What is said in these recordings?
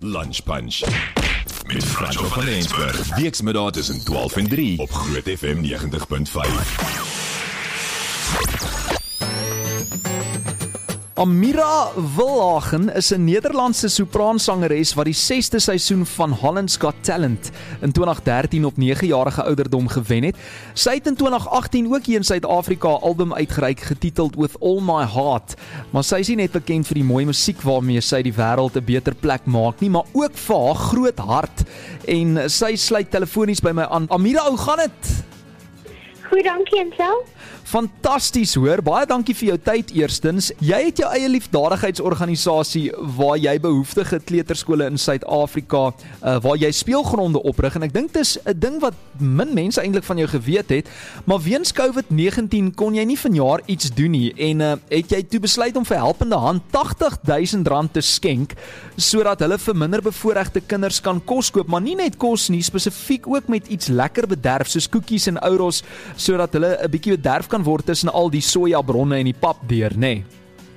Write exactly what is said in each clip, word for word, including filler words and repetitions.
Lunch Punch met Franco van Rensburg. Weksmiddag tussen twaalf en drie op Groot F M negentig punt vyf. Amira Wilhagen is 'n Nederlandse sopraansangeres wat die sesde seisoen van Holland's Got Talent in twintig dertien op nege-jarige ouderdom gewen het. Sy het in twintig agttien ook hier in Suid-Afrika 'n album uitgereik getiteld With All My Heart. Maar sy is nie net bekend vir die mooi musiek waarmee sy die wêreld 'n beter plek maak nie, maar ook vir haar groot hart. En sy sluit telefonies by my aan. Amira, hoe gaan dit? Goed, dankie en self. Fantasties hoor, baie dankie vir jou tyd eerstens. Jy het jou eie liefdadigheidsorganisasie waar jy behoeftige kleuterskole in Suid-Afrika, uh, waar jy speelgronde oprig, en ek dink dit is 'n ding wat min mense eintlik van jou geweet het, maar weens COVID negentien kon jy nie vanjaar iets doen nie, en uh, het jy toe besluit om vir Helpende Hand tagtig duisend rand te skenk, sodat hulle vir minder bevoorregte kinders kan kos koop, maar nie net kos nie, spesifiek ook met iets lekker bederf, soos koekies en ouros, sodat hulle 'n bietjie bederf kan word tussen al die sojabronne en die papdeur, nê? Nee.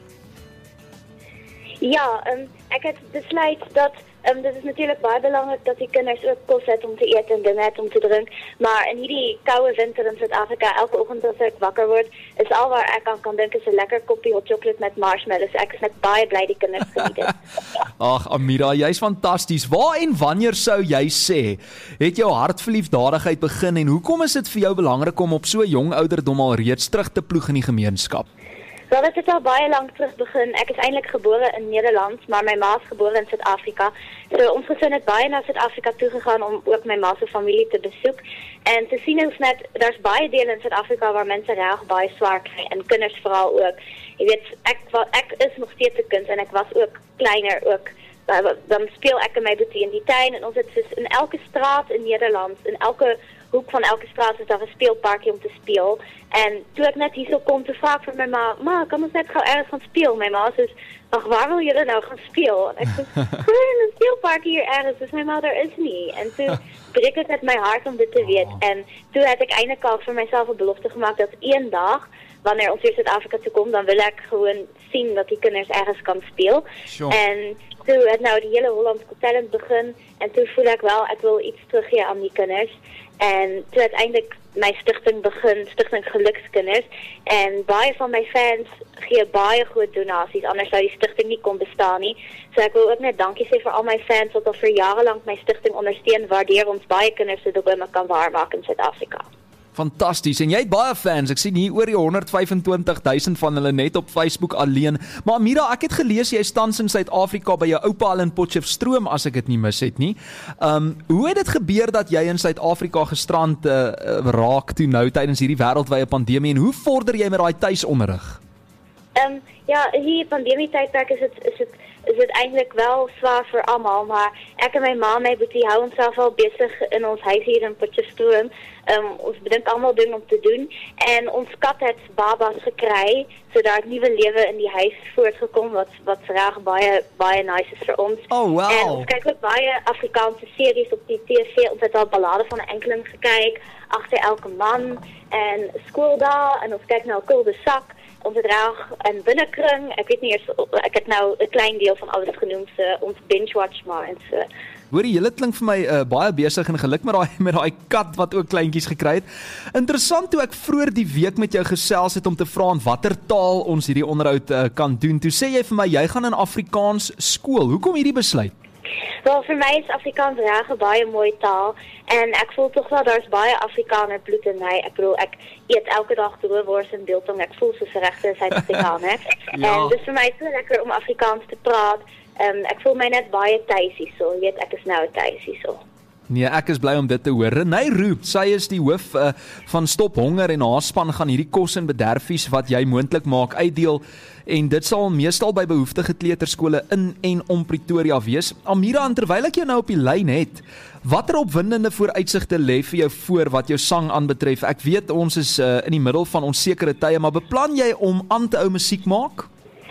Ja, um, ek het besluit dat um, dit is natuurlijk baie belangrik dat die kinders ook kos het om te eet en dinge het om te drink, maar in hierdie koue winter in Suid-Afrika, elke oggend as ek wakker word, is al waar ek aan kan dink is 'n lekker koppie hot chocolate met marshmallows. Ek is net baie bly die kinders geniet het. Ag Amira, jy's fantasties. Waar en wanneer sou jy sê het jou hart vir liefdadigheid begin, en hoekom is dit vir jou belangrik om op so jong ouderdom al reeds terug te ploeg in die gemeenskap? Wel, dit het al baie lank terug begin. Ek is eintlik gebore in Nederland, maar my ma is gebore in Suid-Afrika. So ons gesin het baie na Suid-Afrika toe gegaan om ook my ma se familie te besoek. En te sien ons net, daar's baie dele in Suid-Afrika waar mense reg baie swaar kry, en kinders veral ook. Jy weet, ek ek is nog steeds 'n kind en ek was ook kleiner ook. Dan speel ek in my boetie in die tuin, en ons het dus in elke straat in Nederland, in elke hoek van elke straat is daar 'n speelparkie om te speel. En toe ek net hierso kom, te vraag vir my ma, ma, kan ons net gou ergens gaan speel? My ma sê, ag, waar wil julle nou gaan speel? En ek sê, gewoon in 'n speelparkie hier ergens, dus my ma, daar is nie. En toe breek het met my hart om dit te weet. En toe het ek eintlik al vir myself 'n belofte gemaak dat een dag, wanneer ons weer Suid-Afrika toe kom, dan wil ek gewoon sien dat die kinders ergens kan speel. Sure. En toe het nou die hele Holland's Got Talent begin, en toe voel ek wel, ek wil iets teruggee aan die kinders. En toe uiteindelik my stigting begin, Stichting Gelukskinders, en baie van my fans gee baie groot donasies, anders sou die stigting nie kon bestaan nie. So ek wil ook net dankie sê vir al my fans wat al vir jare lank my stigting ondersteun, waardeur ons baie kinders se drome kan waarmaak in Suid-Afrika. Fantasties, en jy het baie fans, ek sien hier oor die honderd vyf en twintig duisend van hulle net op Facebook alleen. Maar Amira, ek het gelees jy is tans in Suid-Afrika by jou oupa al in Potchefstroom, as ek dit nie mis het nie. Um, hoe het dit gebeur dat jy in Suid-Afrika gestrand uh, raak toe nou tydens hierdie wêreldwye pandemie, en hoe vorder jy met daai tuisonderrig? Um, ja, hier pandemie tydperk is dit is dit is dit eintlik wel zwaar vir almal, maar ek en my ma en my boetie hou onsself al besig in ons huis hier in Potchefstroom. Um, ons bedink allemaal dingen om te doen, en ons kat het babas gekry, so daar het nuwe lewe in die huis voortgekom, wat, wat graag baie, baie nice is vir ons. Oh, wow. En ons kyk ook baie Afrikaanse series op die T V, ons het al ballade van 'n enkeling gekyk, Agter elke man, en Skooldae, en ons kyk nou Kulde Sak, ons het raag en binnekring, ek weet nie eers, ek het nou 'n klein deel van alles genoem, so ons binge-watch maar, en so. Hoorie, julle klink vir my uh, baie besig en geluk met daai met daai kat wat ook kleintjies gekry het. Interessant toe ek vroeër die week met jou gesels het om te vra in watter taal ons hierdie onderhoud uh, kan doen. Toe sê jy vir my jy gaan in Afrikaans skool. Hoekom hierdie besluit? Wel, vir my is Afrikaans reg 'n baie mooi taal, en ek voel tog wel daar's baie Afrikaner bloed in my. Ek bedoel, ek eet elke dag droewors en biltong. Ek voel soos 'n regte Suid-Afrikaner. Ja. En dis vir my so lekker om Afrikaans te praat. Um, ek voel my net baie tuis hierso. Jy weet, ek is nou tuis hierso. Nee, ek is bly om dit te hoor. Renée Roep, sy is die hoof uh, van Stop Honger, en haar span gaan hierdie kos en bederfies wat jy moontlik maak uitdeel, en dit sal meestal by behoeftige kleuterskole in en om Pretoria wees. Amira, terwyl ek jou nou op die lyn het, watter opwindende vooruitsigte lê vir jou voor wat jou sang aanbetref? Ek weet ons is uh, in die middel van onsekere tye, maar beplan jy om aan te hou musiek maak?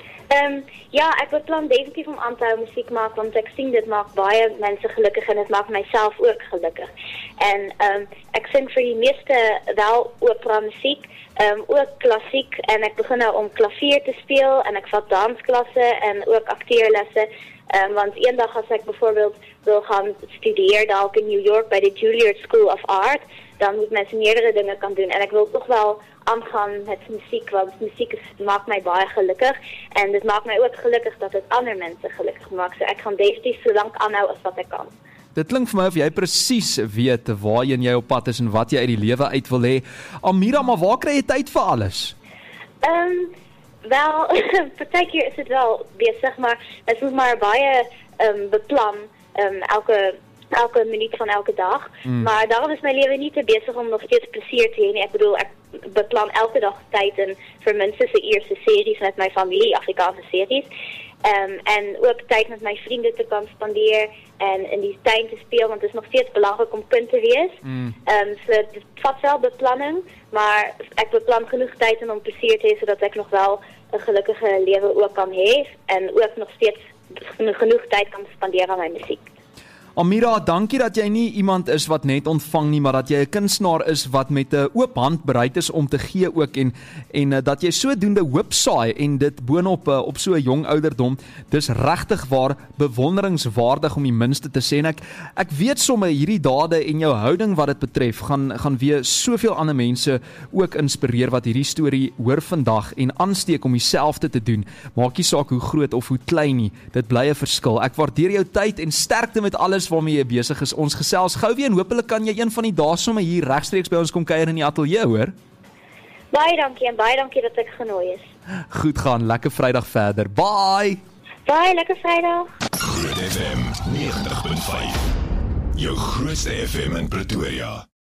Um, ja, ek beplan definitief om aan te hou musiek maak, want ek sien dit maak baie mense gelukkig, en dit maak myself ook gelukkig. En um, ek sing vir die meeste wel opera musiek, um, ook klassiek, en ek begin nou om klavier te speel, en ek vat dansklasse en ook akteerlesse. Um, want eendag as ek byvoorbeeld wil gaan studeer dalk in New York by die Juilliard School of Art, dan moet mens meerdere dinge kan doen en ek wil toch wel aangaan met musiek, want musiek is, maak my baie gelukkig en dit maak my ook gelukkig dat het ander mense gelukkig maak, so ek gaan definitief so lank aanhou as wat ek kan. Dit klink vir my of jy presies weet waarheen jy op pad is en wat jy uit die lewe uit wil hê. Amira, maar waar kry jy tyd vir alles? Ehm um, wel, partykeer is dit wel besig, maar dit moet maar baie um, beplan, um, elke elke minuut van elke dag. Mm. Maar daarom is my lewe nie te besig om nog steeds plesier te hê nie. Ek bedoel, ek beplan elke dag tyd in vir minstens 'n uur se series met my familie, Afrikaanse series. Um, en ook tyd met my vriende te kan spandeer en in die tuin te speel, want het is nog steeds belangrik om kind te wees. Mm. Um, so dit vat wel beplanning, maar ek beplan genoeg tyd om plesier te hê, sodat ek nog wel 'n gelukkige lewe ook kan hê en ook nog steeds genoeg tyd kan spandeer aan my musiek. Amira, dankie dat jy nie iemand is wat net ontvang nie, maar dat jy 'n kunstenaar is wat met 'n oop hand bereid is om te gee ook en en uh, dat jy sodoende hoop saai en dit boonop uh, op so 'n jong ouderdom. Dis regtig waar bewonderingswaardig om die minste te sê. En ek ek weet sommer hierdie dade en jou houding wat dit betref gaan gaan weer soveel ander mense ook inspireer wat hierdie storie hoor vandag en aansteek om dieselfde te doen. Maak nie saak hoe groot of hoe klein nie, dit bly 'n verskil. Ek waardeer jou tyd en sterkte met alles waarmee jy besig is. Ons gesels gou weer en hopelik kan jy een van die dae sommer hier regstreeks by ons kom kuier in die ateljee, hoor. Baie dankie en baie dankie dat ek genooi is. Goed gaan, lekker Vrydag verder. Bye. Bye, lekker Vrydag. Groot F M ninety punt vyf. Jou grootste F M in Pretoria.